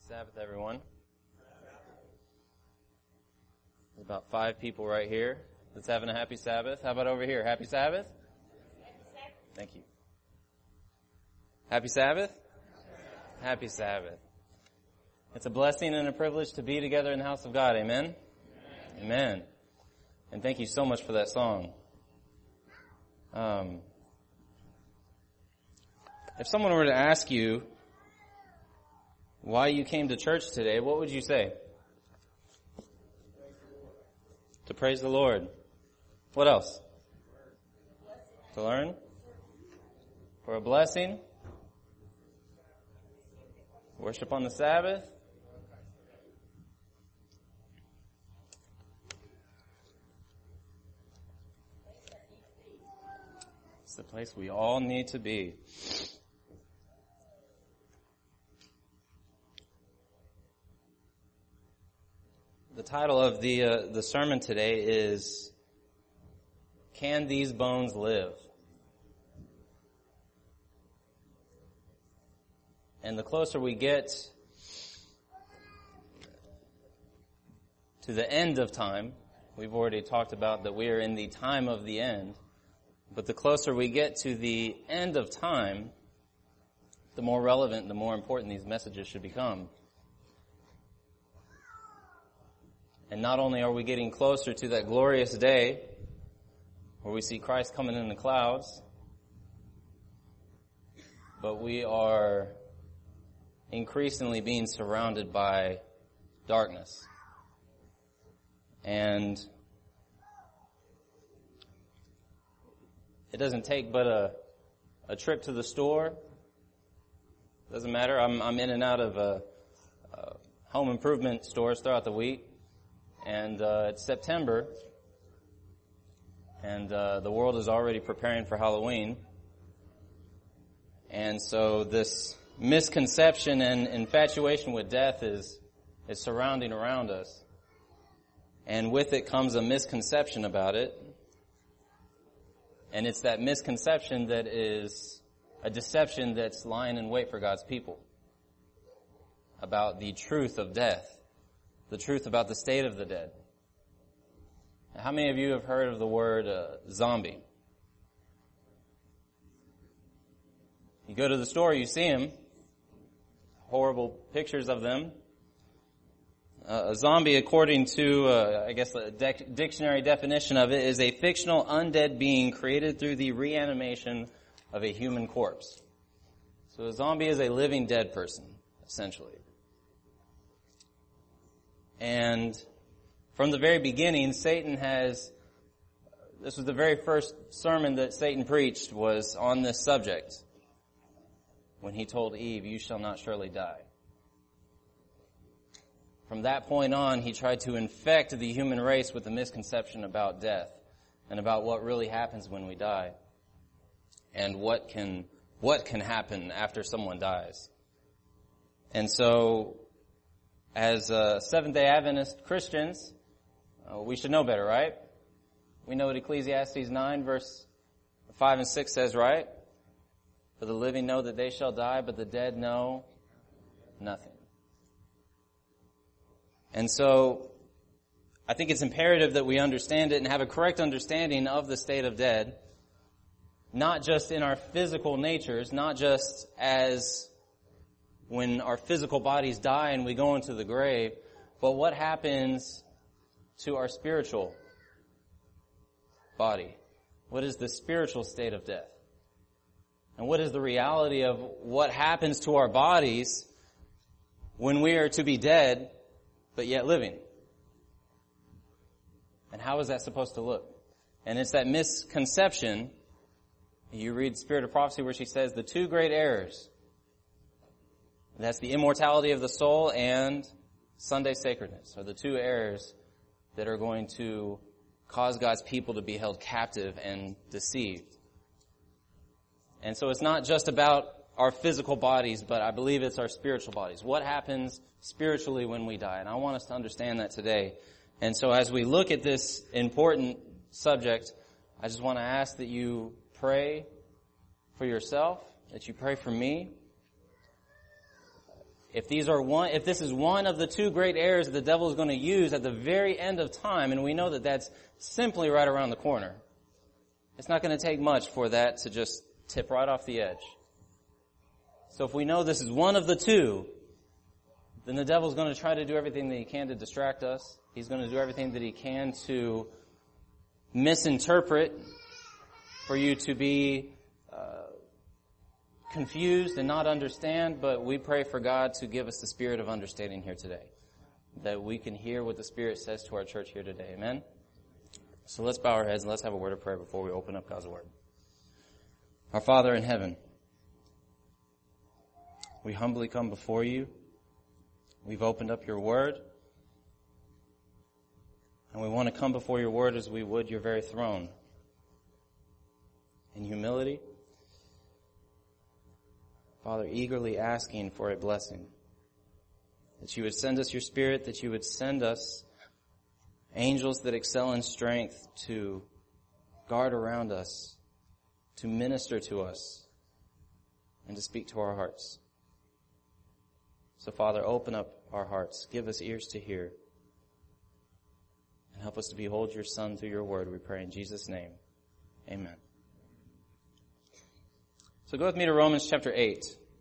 Sabbath, everyone. There's about 5 people right here that's having a happy Sabbath. How about over here? Happy Sabbath? Thank you. Happy Sabbath? Happy Sabbath. It's a blessing and a privilege to be together in the house of God. Amen? Amen. And thank you so much for that song. If someone were to ask you why you came to church today, what would you say? To praise the Lord. What else? To learn? For a blessing? Worship on the Sabbath? It's the place we all need to be. The title of the sermon today is, Can These Bones Live? And the closer we get to the end of time, we've already talked about that we are in the time of the end, but the closer we get to the end of time, the more relevant, the more important these messages should become. And not only are we getting closer to that glorious day where we see Christ coming in the clouds, but we are increasingly being surrounded by darkness. And it doesn't take but a trip to the store. Doesn't matter. I'm in and out of home improvement stores throughout the week. And it's September, and the world is already preparing for Halloween. And so this misconception and infatuation with death is surrounding around us. And with it comes a misconception about it. And it's that misconception that is a deception that's lying in wait for God's people about the truth of death. The truth about the state of the dead. How many of you have heard of the word zombie? You go to the store, you see them. Horrible pictures of them. A zombie, according to, a dictionary definition of it, is a fictional undead being created through the reanimation of a human corpse. So a zombie is a living dead person, essentially. And from the very beginning, this was the very first sermon that Satan preached was on this subject. When he told Eve, you shall not surely die. From that point on, he tried to infect the human race with a misconception about death and about what really happens when we die and what can happen after someone dies. And so, as Seventh-day Adventist Christians, we should know better, right? We know what Ecclesiastes 9 verse 5 and 6 says, right? For the living know that they shall die, but the dead know nothing. And so, I think it's imperative that we understand it and have a correct understanding of the state of dead, not just in our physical natures, not just as when our physical bodies die and we go into the grave, but what happens to our spiritual body? What is the spiritual state of death? And what is the reality of what happens to our bodies when we are to be dead, but yet living? And how is that supposed to look? And it's that misconception. You read Spirit of Prophecy where she says the 2 great errors. That's the immortality of the soul and Sunday sacredness are the 2 errors that are going to cause God's people to be held captive and deceived. And so it's not just about our physical bodies, but I believe it's our spiritual bodies. What happens spiritually when we die? And I want us to understand that today. And so as we look at this important subject, I just want to ask that you pray for yourself, that you pray for me. if this is one of the two great errors that the devil is going to use at the very end of time, and we know that that's simply right around the corner, it's not going to take much for that to just tip right off the edge. So if we know this is one of the two, then the devil's going to try to do everything that he can to distract us. He's going to do everything that he can to misinterpret, for you to be confused and not understand, but we pray for God to give us the spirit of understanding here today, that we can hear what the Spirit says to our church here today. Amen? So let's bow our heads and let's have a word of prayer before we open up God's Word. Our Father in heaven, we humbly come before you. We've opened up your Word, and we want to come before your Word as we would your very throne, in humility, Father, eagerly asking for a blessing, that you would send us your Spirit, that you would send us angels that excel in strength to guard around us, to minister to us, and to speak to our hearts. So, Father, open up our hearts, give us ears to hear, and help us to behold your Son through your word, we pray in Jesus' name. Amen. So go with me to Romans chapter 8.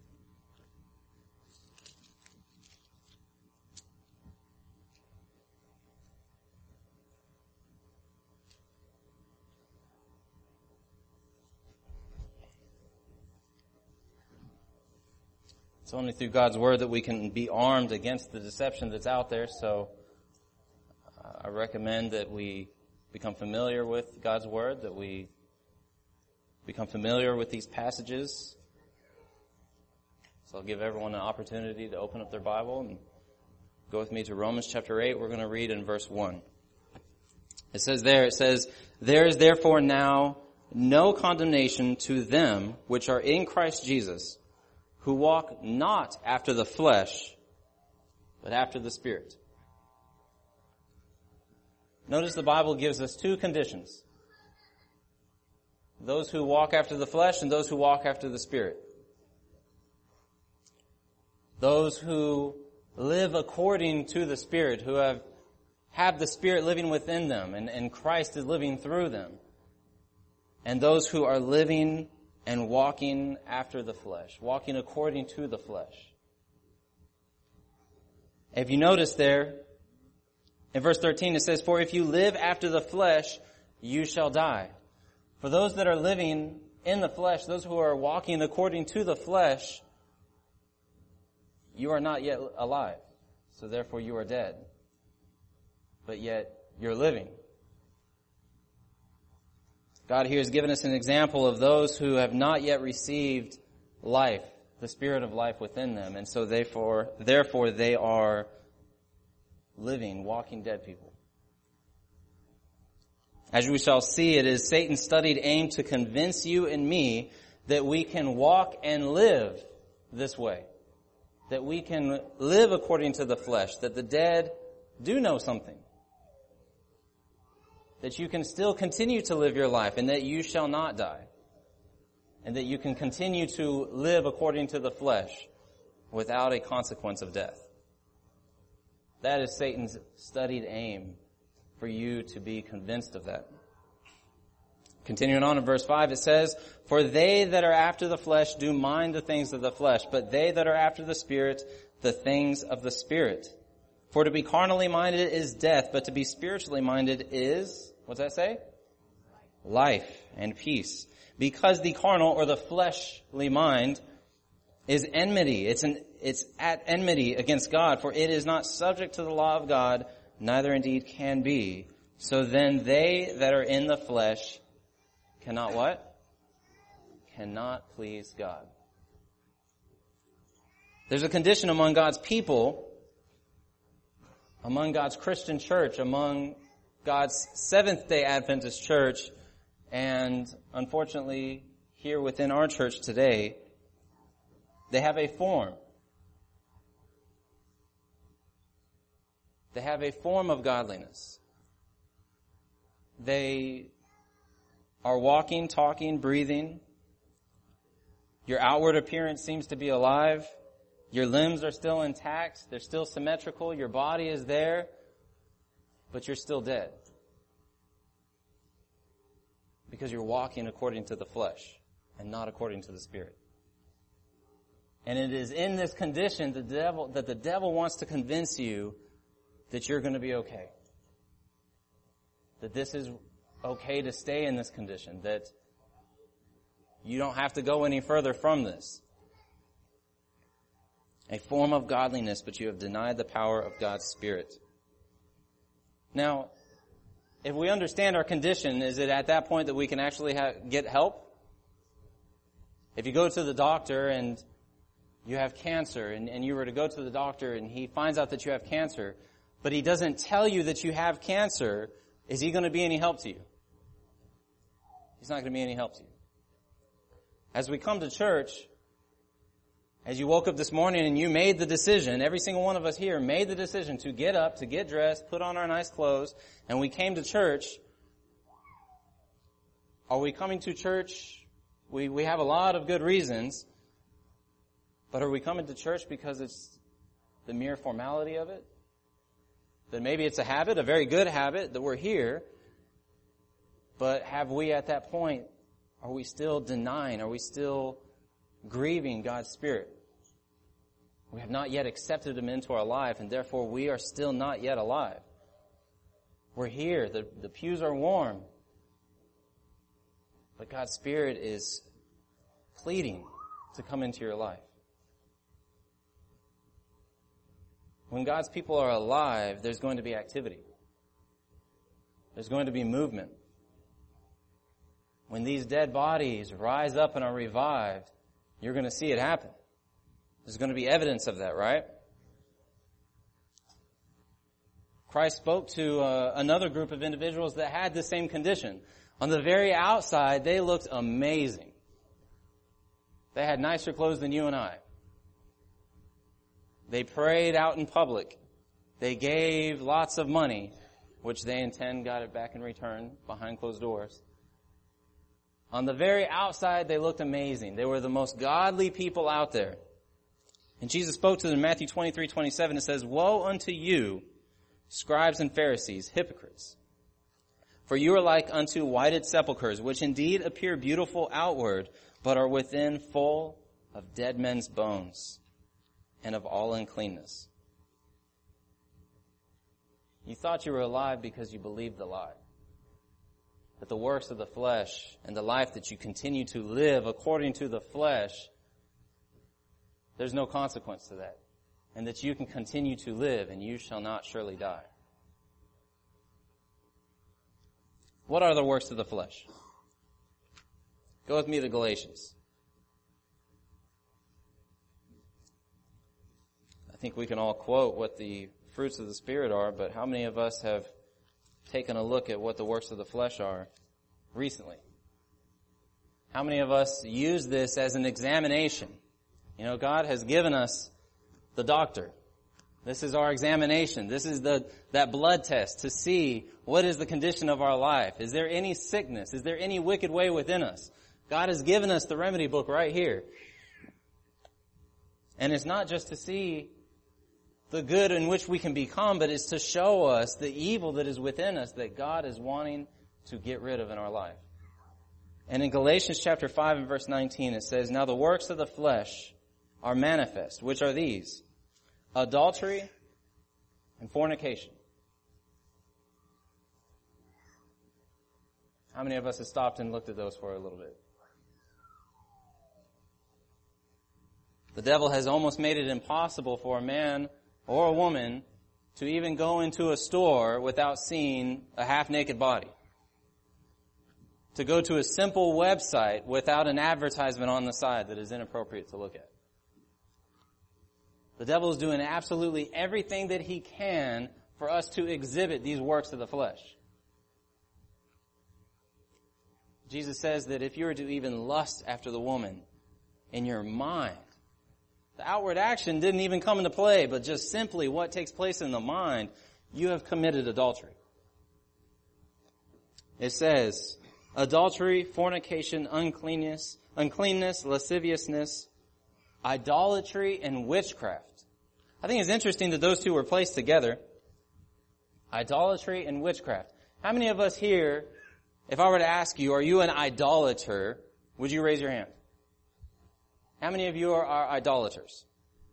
It's only through God's Word that we can be armed against the deception that's out there, so I recommend that we become familiar with God's Word, that we become familiar with these passages. So I'll give everyone an opportunity to open up their Bible and go with me to Romans chapter 8. We're going to read in verse 1. It says, there is therefore now no condemnation to them which are in Christ Jesus, who walk not after the flesh, but after the Spirit. Notice the Bible gives us two conditions: those who walk after the flesh and those who walk after the Spirit. Those who live according to the Spirit, who have the Spirit living within them, and Christ is living through them. And those who are living and walking after the flesh, walking according to the flesh. If you notice there, in verse 13 it says, "For if you live after the flesh, you shall die." For those that are living in the flesh, those who are walking according to the flesh, you are not yet alive. So therefore you are dead. But yet you're living. God here has given us an example of those who have not yet received life, the Spirit of life within them. And so therefore they are living, walking dead people. As we shall see, it is Satan's studied aim to convince you and me that we can walk and live this way. That we can live according to the flesh, that the dead do know something. That you can still continue to live your life and that you shall not die. And that you can continue to live according to the flesh without a consequence of death. That is Satan's studied aim, for you to be convinced of that. Continuing on in verse 5, it says, "For they that are after the flesh do mind the things of the flesh, but they that are after the Spirit, the things of the Spirit. For to be carnally minded is death, but to be spiritually minded is," what's that say? "Life and peace. Because the carnal," or the fleshly mind, "is enmity." It's at enmity against God, for it is not subject to the law of God, neither indeed can be. So then they that are in the flesh cannot what? Cannot please God. There's a condition among God's people, among God's Christian church, among God's Seventh-day Adventist church, and unfortunately here within our church today, they have a form. They have a form of godliness. They are walking, talking, breathing. Your outward appearance seems to be alive. Your limbs are still intact. They're still symmetrical. Your body is there, but you're still dead. Because you're walking according to the flesh and not according to the Spirit. And it is in this condition that the devil wants to convince you that you're going to be okay. That this is okay to stay in this condition. That you don't have to go any further from this. A form of godliness, but you have denied the power of God's Spirit. Now, if we understand our condition, is it at that point that we can actually get help? If you go to the doctor and you have cancer, and you were to go to the doctor and he finds out that you have cancer, but he doesn't tell you that you have cancer, is he going to be any help to you? He's not going to be any help to you. As we come to church, as you woke up this morning and you made the decision, every single one of us here made the decision to get up, to get dressed, put on our nice clothes, and we came to church. Are we coming to church? We have a lot of good reasons, but are we coming to church because it's the mere formality of it? That maybe it's a habit, a very good habit, that we're here, but have we at that point, are we still denying, are we still grieving God's Spirit? We have not yet accepted Him into our life, and therefore we are still not yet alive. We're here, the pews are warm, but God's Spirit is pleading to come into your life. When God's people are alive, there's going to be activity. There's going to be movement. When these dead bodies rise up and are revived, you're going to see it happen. There's going to be evidence of that, right? Christ spoke to another group of individuals that had the same condition. On the very outside, they looked amazing. They had nicer clothes than you and I. They prayed out in public. They gave lots of money, which they intend got it back in return behind closed doors. On the very outside, they looked amazing. They were the most godly people out there. And Jesus spoke to them in Matthew 23:27. It says, "Woe unto you, scribes and Pharisees, hypocrites! For you are like unto whited sepulchres, which indeed appear beautiful outward, but are within full of dead men's bones and of all uncleanness." You thought you were alive because you believed the lie. That the works of the flesh and the life that you continue to live according to the flesh, there's no consequence to that. And that you can continue to live and you shall not surely die. What are the works of the flesh? Go with me to Galatians. I think we can all quote what the fruits of the Spirit are, but how many of us have taken a look at what the works of the flesh are recently? How many of us use this as an examination? You know, God has given us the doctor. This is our examination. This is that blood test to see what is the condition of our life. Is there any sickness? Is there any wicked way within us? God has given us the remedy book right here. And it's not just to see the good in which we can become, but it's to show us the evil that is within us that God is wanting to get rid of in our life. And in Galatians chapter 5 and verse 19 it says, "Now the works of the flesh are manifest, which are these: adultery and fornication." How many of us have stopped and looked at those for a little bit? The devil has almost made it impossible for a man or a woman to even go into a store without seeing a half-naked body. To go to a simple website without an advertisement on the side that is inappropriate to look at. The devil is doing absolutely everything that he can for us to exhibit these works of the flesh. Jesus says that if you were to even lust after the woman in your mind, the outward action didn't even come into play, but just simply what takes place in the mind, you have committed adultery. It says, adultery, fornication, uncleanness, lasciviousness, idolatry and witchcraft. I think it's interesting that those two were placed together. Idolatry and witchcraft. How many of us here, if I were to ask you, are you an idolater, would you raise your hand? How many of you are idolaters?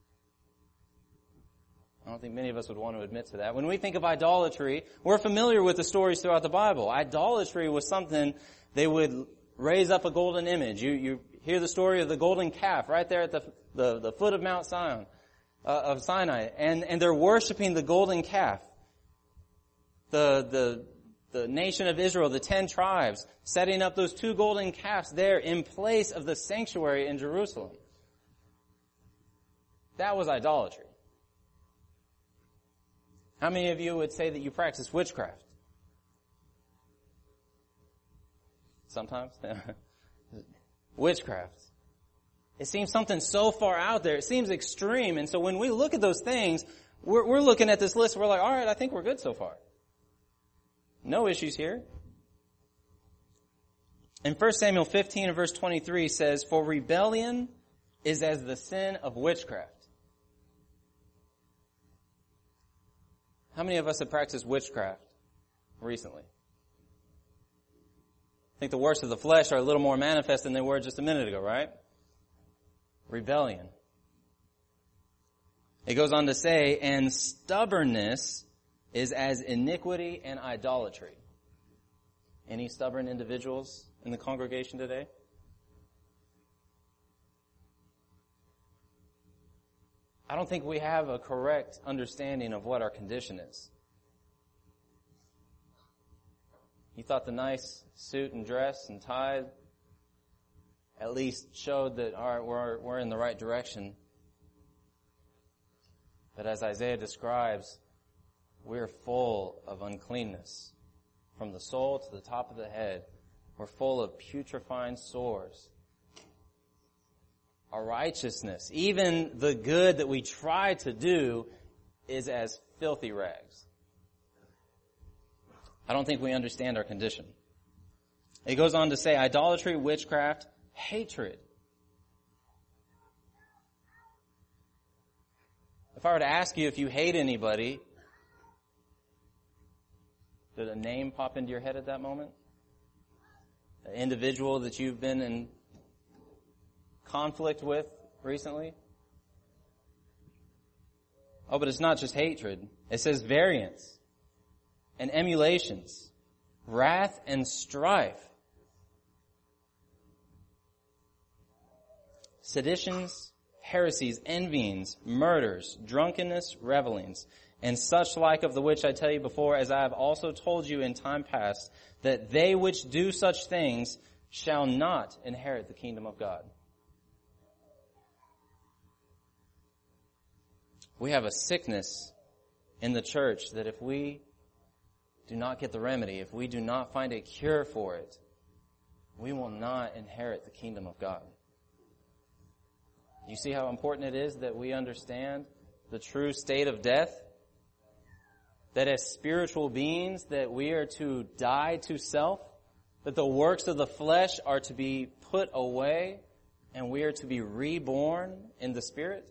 I don't think many of us would want to admit to that. When we think of idolatry, we're familiar with the stories throughout the Bible. Idolatry was something they would raise up a golden image. You hear the story of the golden calf right there at the foot of Mount Sinai, and they're worshiping the golden calf. The nation of Israel, the 10 tribes, setting up those 2 golden calves there in place of the sanctuary in Jerusalem. That was idolatry. How many of you would say that you practice witchcraft? Sometimes. Witchcraft. It seems something so far out there. It seems extreme. And so when we look at those things, we're looking at this list. We're like, all right, I think we're good so far. No issues here. In 1 Samuel 15 and verse 23 says, "For rebellion is as the sin of witchcraft." How many of us have practiced witchcraft recently? I think the works of the flesh are a little more manifest than they were just a minute ago, right? Rebellion. It goes on to say, "And stubbornness is as iniquity and idolatry." Any stubborn individuals in the congregation today? I don't think we have a correct understanding of what our condition is. You thought the nice suit and dress and tie at least showed that, all right, we're in the right direction. But as Isaiah describes, we're full of uncleanness. From the soul to the top of the head, we're full of putrefying sores. Our righteousness, even the good that we try to do, is as filthy rags. I don't think we understand our condition. It goes on to say idolatry, witchcraft, hatred. If I were to ask you if you hate anybody, did a name pop into your head at that moment? An individual that you've been in conflict with recently? Oh, but it's not just hatred. It says variance and emulations, wrath and strife, seditions, heresies, envyings, murders, drunkenness, revelings, and such like of the which I tell you before, as I have also told you in time past, that they which do such things shall not inherit the kingdom of God. We have a sickness in the church that if we do not get the remedy, if we do not find a cure for it, we will not inherit the kingdom of God. You see how important it is that we understand the true state of death? That as spiritual beings, that we are to die to self, that the works of the flesh are to be put away, and we are to be reborn in the Spirit?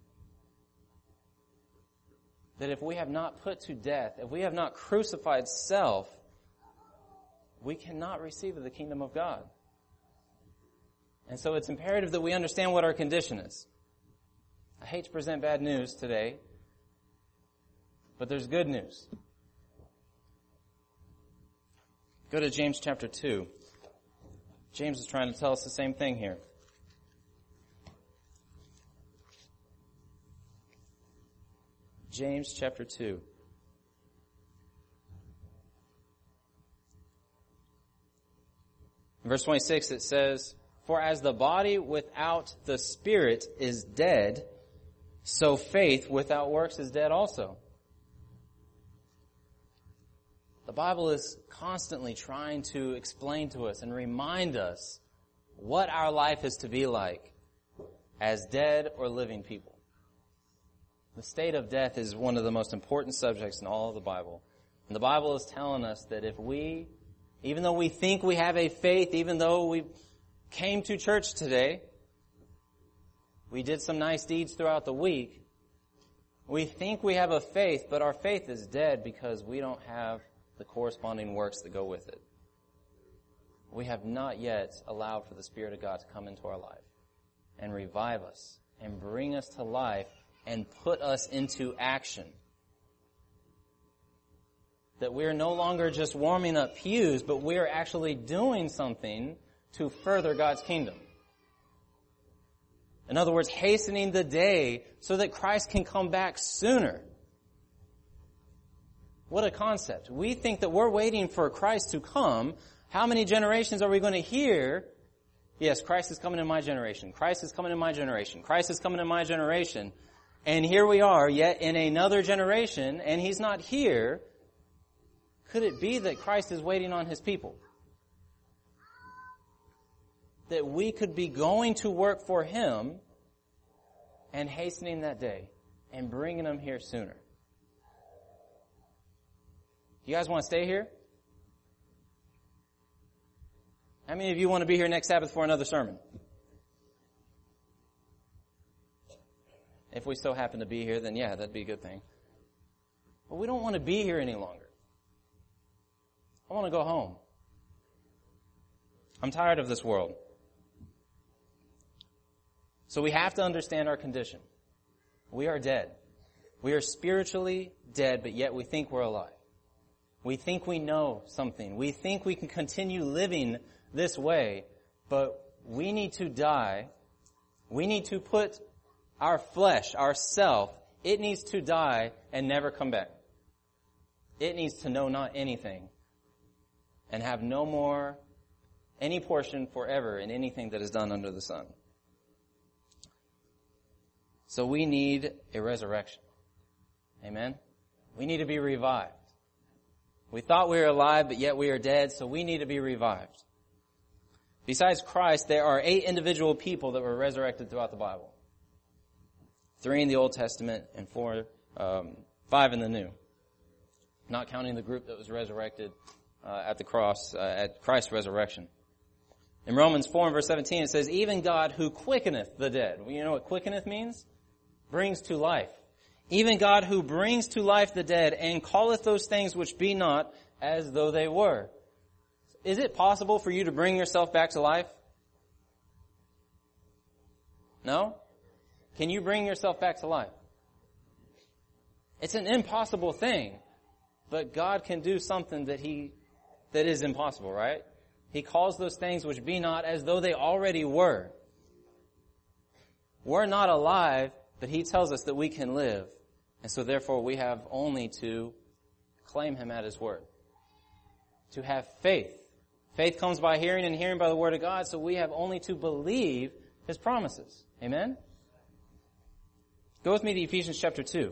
That if we have not put to death, if we have not crucified self, we cannot receive the kingdom of God. And so it's imperative that we understand what our condition is. I hate to present bad news today, but there's good news. Go to James chapter 2. James is trying to tell us the same thing here. James chapter 2. In verse 26 it says, "For as the body without the spirit is dead, so faith without works is dead also." The Bible is constantly trying to explain to us and remind us what our life is to be like as dead or living people. The state of death is one of the most important subjects in all of the Bible. And the Bible is telling us that if we, even though we think we have a faith, even though we came to church today, We did some nice deeds throughout the week. We think we have a faith, but our faith is dead because we don't have the corresponding works that go with it. We have not yet allowed for the Spirit of God to come into our life and revive us and bring us to life and put us into action. That we're no longer just warming up pews, but we're actually doing something to further God's kingdom. In other words, hastening the day so that Christ can come back sooner. What a concept. We think that we're waiting for Christ to come. How many generations are we going to hear? Yes, Christ is coming in my generation. Christ is coming in my generation. Christ is coming in my generation. And here we are, yet in another generation, and He's not here. Could it be that Christ is waiting on His people? That we could be going to work for Him and hastening that day and bringing Him here sooner. You guys want to stay here? How many of you want to be here next Sabbath for another sermon? If we so happen to be here, then yeah, that'd be a good thing. But we don't want to be here any longer. I want to go home. I'm tired of this world. So we have to understand our condition. We are dead. We are spiritually dead, but yet we think we're alive. We think we know something. We think we can continue living this way, but we need to die. We need to put our flesh, our self, it needs to die and never come back. It needs to know not anything and have no more, any portion forever in anything that is done under the sun. So we need a resurrection. Amen? We need to be revived. We thought we were alive, but yet we are dead, so we need to be revived. Besides Christ, there are 8 individual people that were resurrected throughout the Bible. 3 in the Old Testament and 5 in the New. Not counting the group that was resurrected at the cross, at Christ's resurrection. In Romans 4 and verse 17 it says, even God who quickeneth the dead. Well, you know what quickeneth means? Brings to life. Even God who brings to life the dead and calleth those things which be not as though they were. Is it possible for you to bring yourself back to life? No? Can you bring yourself back to life? It's an impossible thing. But God can do something that is impossible, right? He calls those things which be not as though they already were. We're not alive, but He tells us that we can live. And so therefore we have only to claim Him at His word. To have faith. Faith comes by hearing and hearing by the word of God, so we have only to believe His promises. Amen? Go with me to Ephesians chapter 2.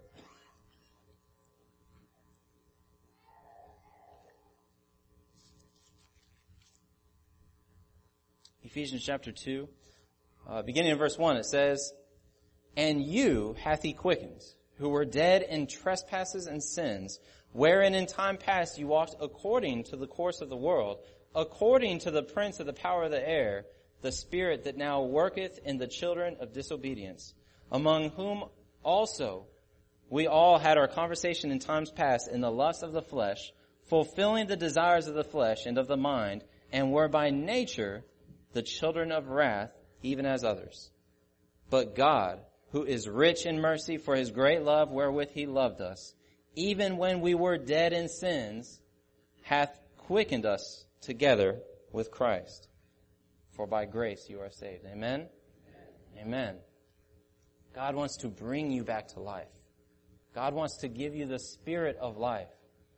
Ephesians chapter 2, beginning in verse 1, it says, and you hath He quickened, who were dead in trespasses and sins, wherein in time past you walked according to the course of the world, according to the prince of the power of the air, the spirit that now worketh in the children of disobedience, among whom also we all had our conversation in times past in the lust of the flesh, fulfilling the desires of the flesh and of the mind, and were by nature the children of wrath, even as others. But God, who is rich in mercy for His great love wherewith He loved us, even when we were dead in sins, hath quickened us together with Christ. For by grace you are saved. Amen? Amen. God wants to bring you back to life. God wants to give you the spirit of life.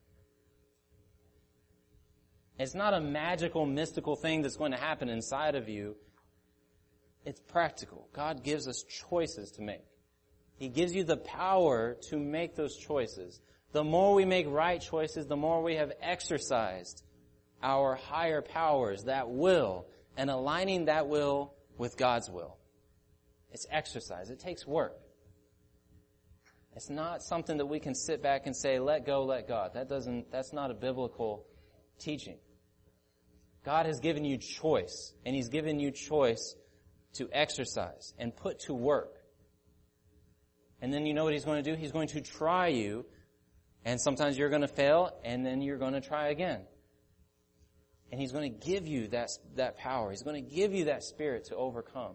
It's not a magical, mystical thing that's going to happen inside of you. It's practical. God gives us choices to make. He gives you the power to make those choices. The more we make right choices, the more we have exercised our higher powers, that will, and aligning that will with God's will. It's exercise. It takes work. It's not something that we can sit back and say, let go, let God. That's not a biblical teaching. God has given you choice, and He's given you choice to exercise and put to work. And then you know what he's going to do? He's going to try you, and sometimes you're going to fail, and then you're going to try again. And he's going to give you that power. He's going to give you that spirit to overcome.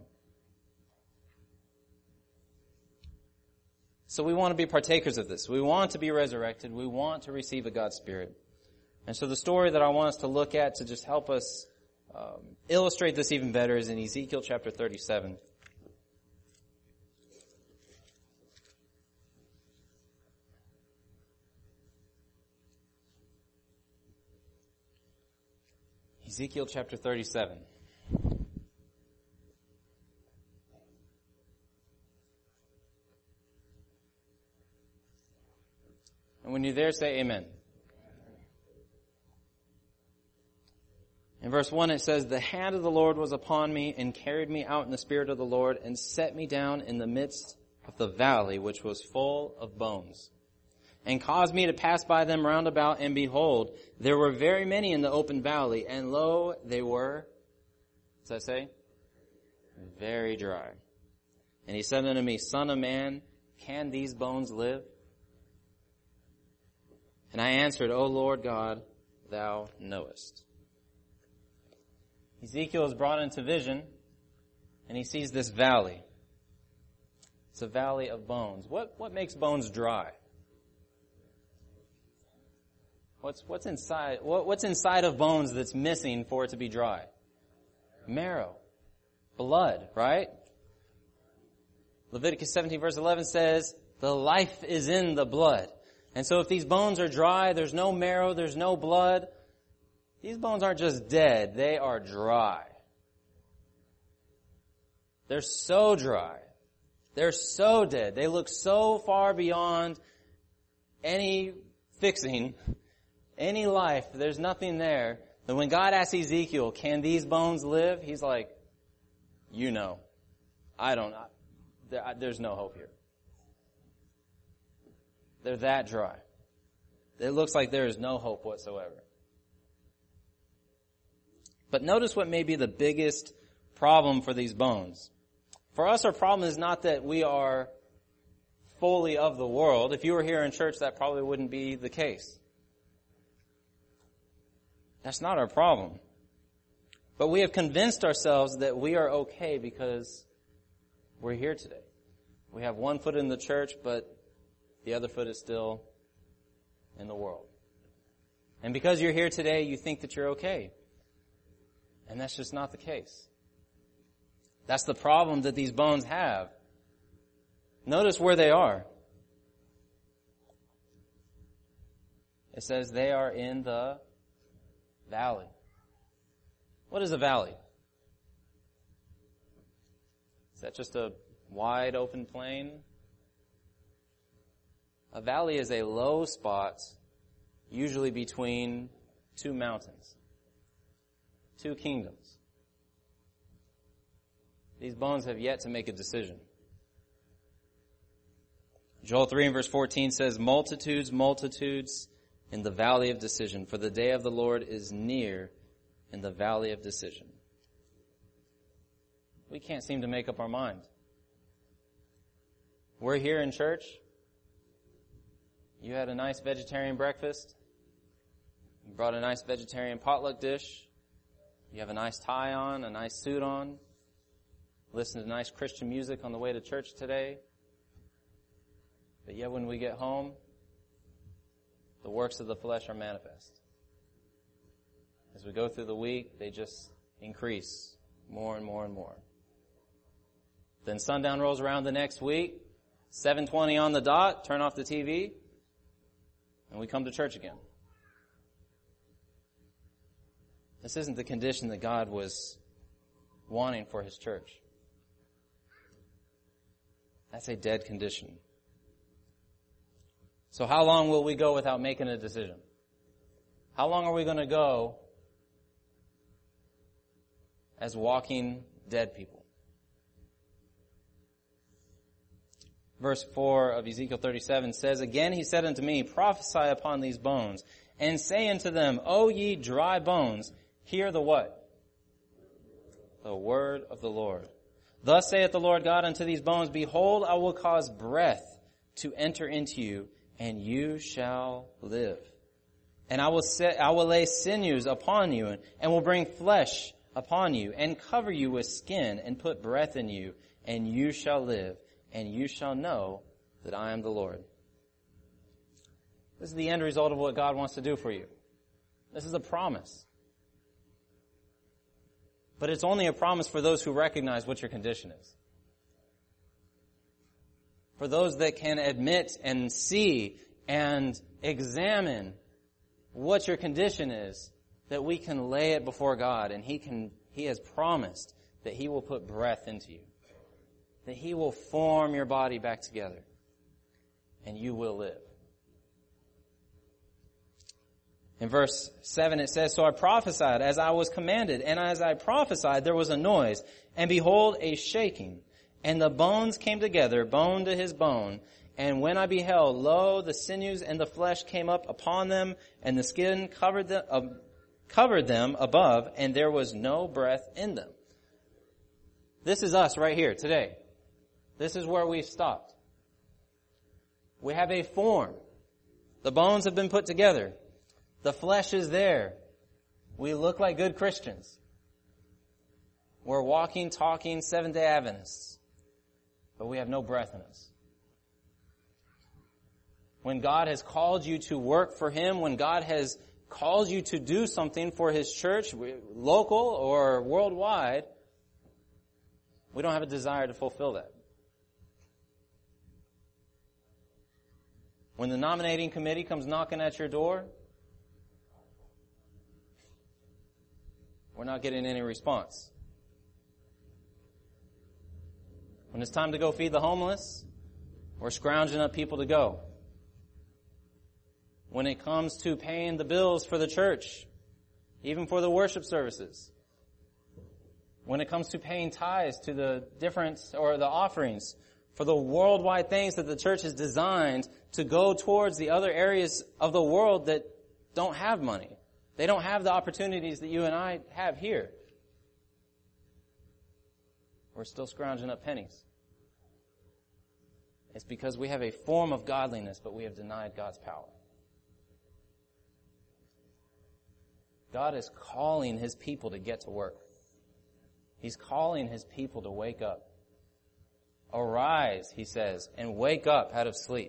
So we want to be partakers of this. We want to be resurrected. We want to receive a God's Spirit. And so the story that I want us to look at to just help us illustrate this even better is in Ezekiel chapter 37. Ezekiel chapter 37. And when you're there, say amen. In verse 1 it says, "The hand of the Lord was upon me and carried me out in the spirit of the Lord and set me down in the midst of the valley which was full of bones, and caused me to pass by them round about, and behold, there were very many in the open valley, and lo, they were," what does that say? "Very dry. And he said unto me, Son of man, can these bones live? And I answered, O Lord God, thou knowest." Ezekiel is brought into vision, and he sees this valley. It's a valley of bones. What makes bones dry? What's inside? What's inside of bones that's missing for it to be dry? Marrow, blood, right? Leviticus 17 verse 11 says, "The life is in the blood." And so if these bones are dry, there's no marrow, there's no blood, these bones aren't just dead, they are dry. They're so dry. They're so dead. They look so far beyond any fixing, any life. There's nothing there. That when God asks Ezekiel, can these bones live? He's like, you know, I don't know. There's no hope here. They're that dry. It looks like there is no hope whatsoever. But notice what may be the biggest problem for these bones. For us, our problem is not that we are fully of the world. If you were here in church, that probably wouldn't be the case. That's not our problem. But we have convinced ourselves that we are okay because we're here today. We have one foot in the church, but the other foot is still in the world. And because you're here today, you think that you're okay. And that's just not the case. That's the problem that these bones have. Notice where they are. It says they are in the valley. What is a valley? Is that just a wide open plain? A valley is a low spot, usually between two mountains, two kingdoms. These bones have yet to make a decision. Joel 3 and verse 14 says, "Multitudes, multitudes in the valley of decision, for the day of the Lord is near in the valley of decision." We can't seem to make up our mind. We're here in church. You had a nice vegetarian breakfast. You brought a nice vegetarian potluck dish. You have a nice tie on, a nice suit on. Listen to nice Christian music on the way to church today. But yet when we get home, the works of the flesh are manifest. As we go through the week, they just increase more and more and more. Then sundown rolls around the next week, 7:20 on the dot, turn off the TV, and we come to church again. This isn't the condition that God was wanting for His church. That's a dead condition. So how long will we go without making a decision? How long are we going to go as walking dead people? Verse 4 of Ezekiel 37 says, "Again he said unto me, Prophesy upon these bones, and say unto them, O ye dry bones, hear the what? The word of the Lord. Thus saith the Lord God unto these bones, Behold, I will cause breath to enter into you, and you shall live. And I will lay sinews upon you, and will bring flesh upon you, and cover you with skin, and put breath in you, and you shall live, and you shall know that I am the Lord. This is the end result of what God wants to do for you. This is a promise. But it's only a promise for those who recognize what your condition is. For those that can admit and see and examine what your condition is, that we can lay it before God, and He has promised that He will put breath into you, that He will form your body back together, and you will live. In verse 7 it says, So I prophesied as I was commanded, and as I prophesied there was a noise, and behold a shaking, and the bones came together, bone to his bone. And when I beheld, lo, the sinews and the flesh came up upon them, and the skin covered them above, and there was no breath in them. This is us right here today. This is where we've stopped. We have a form. The bones have been put together. The flesh is there. We look like good Christians. We're walking, talking, Seventh-day Adventists. But we have no breath in us. When God has called you to work for Him, when God has called you to do something for His church, local or worldwide, we don't have a desire to fulfill that. When the nominating committee comes knocking at your door, we're not getting any response. When it's time to go feed the homeless, we're scrounging up people to go. When it comes to paying the bills for the church, even for the worship services, when it comes to paying tithes to the different, or the offerings for the worldwide things that the church has designed to go towards the other areas of the world that don't have money. They don't have the opportunities that you and I have here. We're still scrounging up pennies. It's because we have a form of godliness, but we have denied God's power. God is calling His people to get to work. He's calling His people to wake up. Arise, He says, and wake up out of sleep.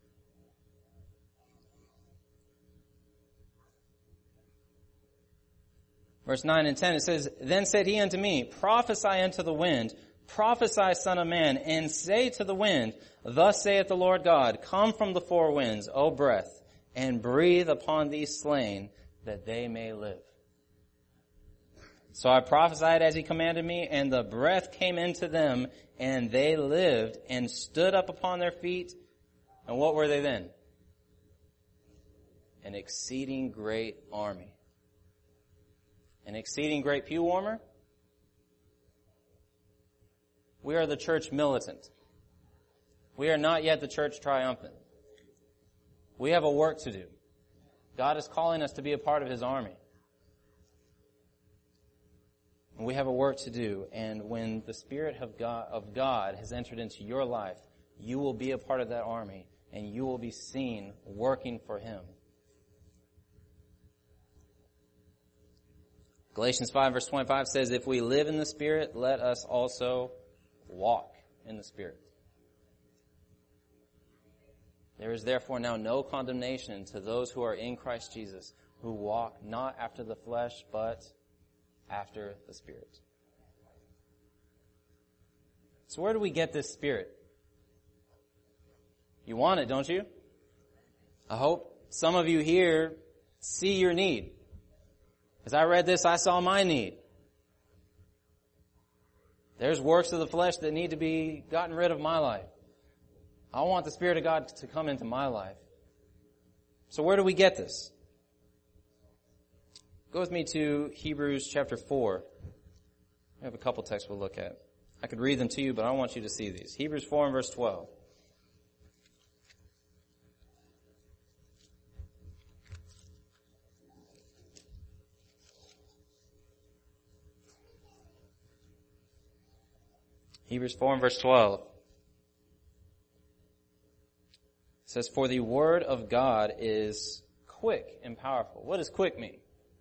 Verse 9 and 10, it says, Then said He unto me, Prophesy unto the wind, prophesy, son of man, and say to the wind, Thus saith the Lord God, Come from the four winds, O breath, and breathe upon these slain, that they may live. So I prophesied as He commanded me, and the breath came into them, and they lived, and stood up upon their feet. And what were they then? An exceeding great army. An exceeding great pew warmer? We are the church militant. We are not yet the church triumphant. We have a work to do. God is calling us to be a part of His army. And we have a work to do. And when the Spirit of God has entered into your life, you will be a part of that army, and you will be seen working for Him. Galatians 5 verse 25 says, If we live in the Spirit, let us also walk in the Spirit. There is therefore now no condemnation to those who are in Christ Jesus, who walk not after the flesh, but after the Spirit. So where do we get this Spirit? You want it, don't you? I hope some of you here see your need. As I read this, I saw my need. There's works of the flesh that need to be gotten rid of my life. I want the Spirit of God to come into my life. So where do we get this? Go with me to Hebrews chapter 4. We have a couple texts we'll look at. I could read them to you, but I don't want you to see these. Hebrews 4 and verse 12. Hebrews 4 and verse 12. It says, for the word of God is quick and powerful. What does quick mean?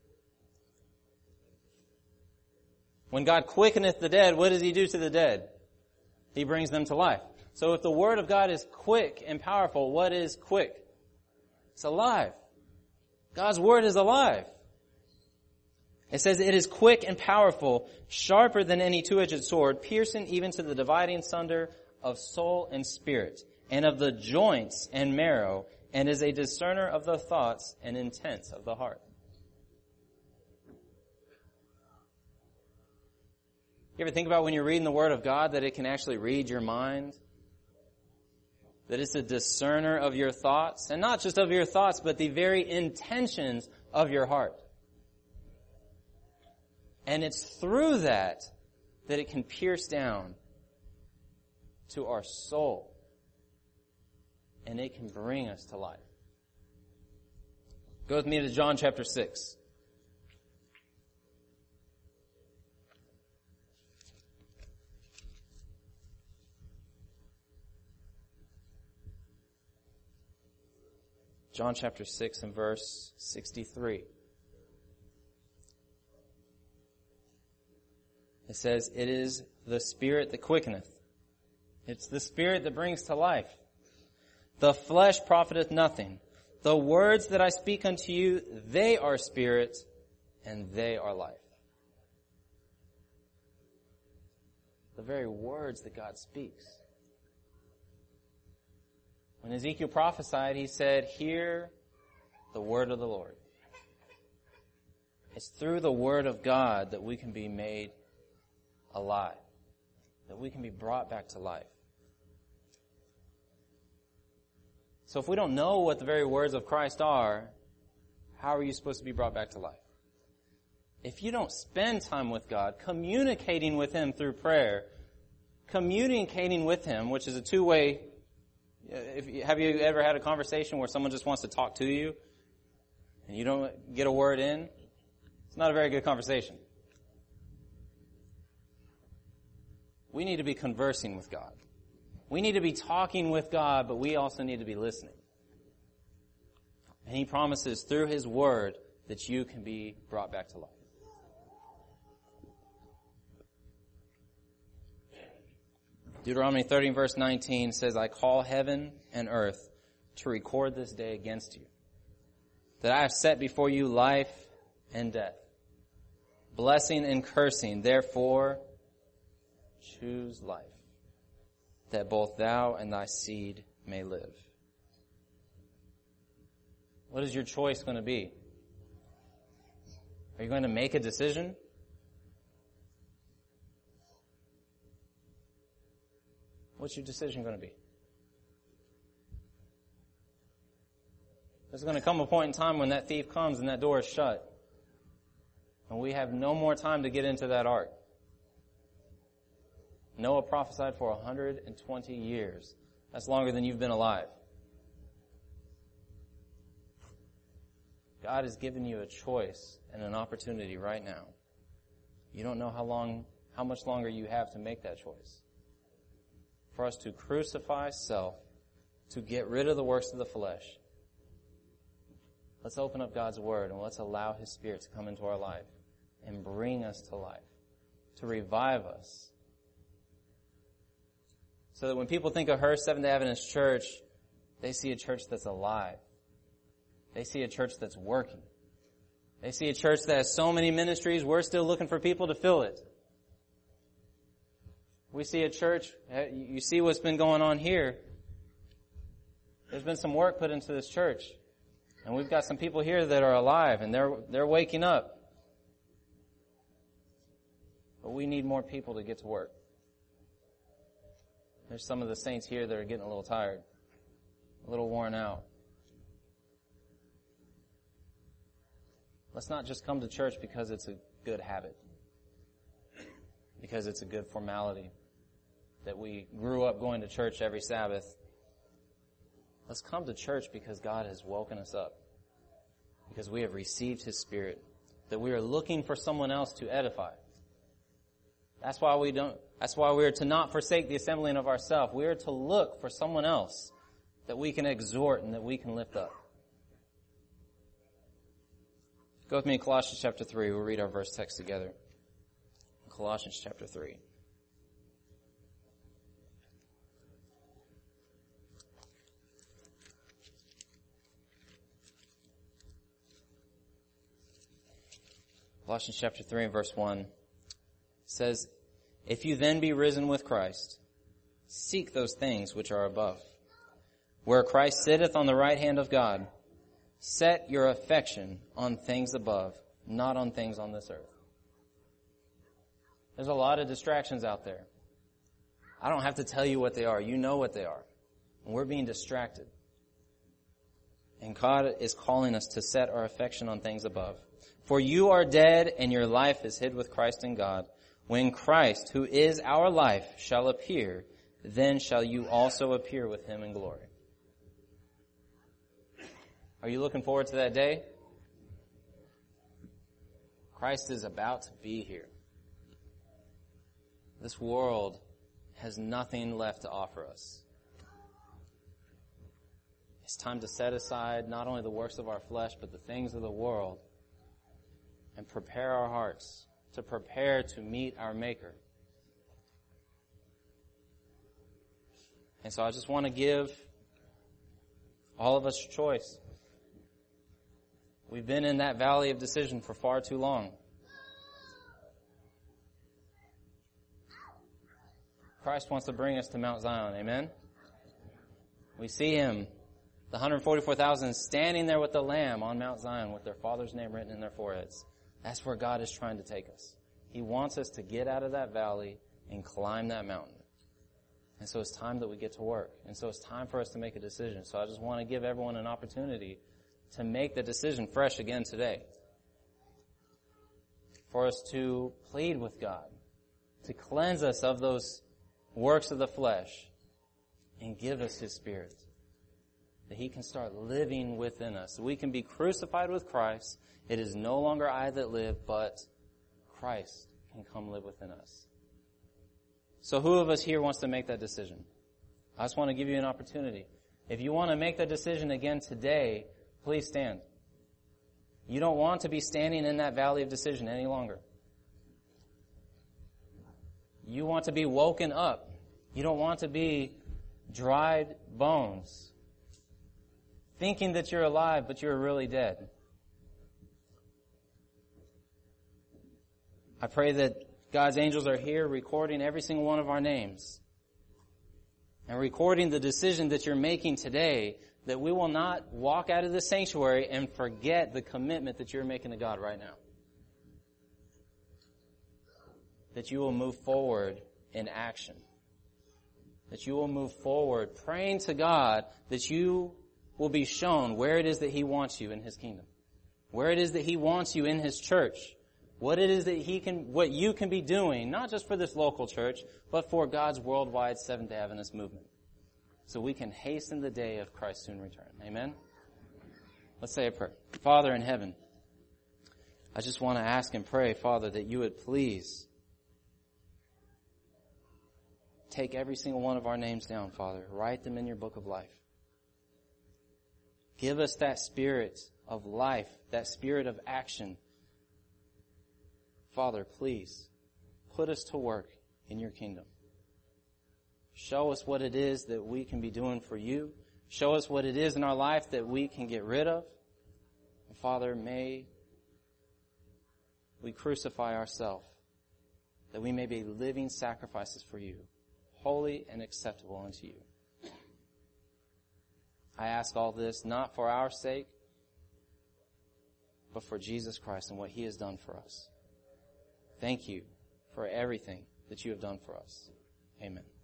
When God quickeneth the dead, what does he do to the dead? He brings them to life. So if the word of God is quick and powerful, what is quick? It's alive. God's word is alive. It says it is quick and powerful, sharper than any two-edged sword, piercing even to the dividing sunder of soul and spirit, and of the joints and marrow, and is a discerner of the thoughts and intents of the heart. You ever think about when you're reading the Word of God that it can actually read your mind? That it's a discerner of your thoughts, and not just of your thoughts, but the very intentions of your heart. And it's through that it can pierce down to our soul, and it can bring us to life. Go with me to John chapter 6. John chapter 6 and verse 63. It says, it is the Spirit that quickeneth. It's the Spirit that brings to life. The flesh profiteth nothing. The words that I speak unto you, they are spirit and they are life. The very words that God speaks. When Ezekiel prophesied, he said, hear the word of the Lord. It's through the word of God that we can be made alive, that we can be brought back to life. So if we don't know what the very words of Christ are, how are you supposed to be brought back to life? If you don't spend time with God, communicating with Him through prayer, communicating with Him, which is a two-way. Have you ever had a conversation where someone just wants to talk to you and you don't get a word in? It's not a very good conversation. We need to be conversing with God. We need to be talking with God, but we also need to be listening. And He promises through His word that you can be brought back to life. Deuteronomy 30 verse 19 says, I call heaven and earth to record this day against you, that I have set before you life and death, blessing and cursing. Therefore, choose life, that both thou and thy seed may live. What is your choice going to be? Are you going to make a decision? What's your decision going to be? There's going to come a point in time when that thief comes and that door is shut. And we have no more time to get into that ark. Noah prophesied for 120 years. That's longer than you've been alive. God has given you a choice and an opportunity right now. You don't know how much longer you have to make that choice. For us to crucify self, to get rid of the works of the flesh. Let's open up God's Word and let's allow His Spirit to come into our life and bring us to life, to revive us. So that when people think of Hearst Seventh-day Adventist Church, they see a church that's alive. They see a church that's working. They see a church that has so many ministries, we're still looking for people to fill it. We see a church, you see what's been going on here. There's been some work put into this church. And we've got some people here that are alive and they're waking up. But we need more people to get to work. There's some of the saints here that are getting a little tired, a little worn out. Let's not just come to church because it's a good habit, because it's a good formality, that we grew up going to church every Sabbath. Let's come to church because God has woken us up, because we have received His Spirit, that we are looking for someone else to edify. That's why we are to not forsake the assembling of ourselves. We are to look for someone else that we can exhort and that we can lift up. Go with me in Colossians chapter 3. We'll read our verse text together. Colossians chapter 3. Colossians chapter 3 and verse 1 says, "If you then be risen with Christ, seek those things which are above, where Christ sitteth on the right hand of God. Set your affection on things above, not on things on this earth." There's a lot of distractions out there. I don't have to tell you what they are. You know what they are. And we're being distracted. And God is calling us to set our affection on things above. "For you are dead, and your life is hid with Christ in God. When Christ, who is our life, shall appear, then shall you also appear with him in glory." Are you looking forward to that day? Christ is about to be here. This world has nothing left to offer us. It's time to set aside not only the works of our flesh, but the things of the world, and prepare our hearts to prepare to meet our Maker. And so I just want to give all of us a choice. We've been in that valley of decision for far too long. Christ wants to bring us to Mount Zion, amen? We see him, the 144,000, standing there with the Lamb on Mount Zion with their Father's name written in their foreheads. That's where God is trying to take us. He wants us to get out of that valley and climb that mountain. And so it's time that we get to work. And so it's time for us to make a decision. So I just want to give everyone an opportunity to make the decision fresh again today. For us to plead with God, to cleanse us of those works of the flesh, and give us his Spirit, that he can start living within us. So we can be crucified with Christ. It is no longer I that live, but Christ can come live within us. So who of us here wants to make that decision? I just want to give you an opportunity. If you want to make that decision again today, please stand. You don't want to be standing in that valley of decision any longer. You want to be woken up. You don't want to be dried bones, thinking that you're alive, but you're really dead. I pray that God's angels are here recording every single one of our names and recording the decision that you're making today, that we will not walk out of the sanctuary and forget the commitment that you're making to God right now. That you will move forward in action. That you will move forward praying to God that you will be shown where it is that he wants you in his kingdom. Where it is that he wants you in his church. What it is that what you can be doing, not just for this local church, but for God's worldwide Seventh-day Adventist movement. So we can hasten the day of Christ's soon return. Amen? Let's say a prayer. Father in heaven, I just want to ask and pray, Father, that you would please take every single one of our names down, Father. Write them in your book of life. Give us that spirit of life, that spirit of action. Father, please put us to work in your kingdom. Show us what it is that we can be doing for you. Show us what it is in our life that we can get rid of. And Father, may we crucify ourselves, that we may be living sacrifices for you, holy and acceptable unto you. I ask all this not for our sake, but for Jesus Christ and what he has done for us. Thank you for everything that you have done for us. Amen.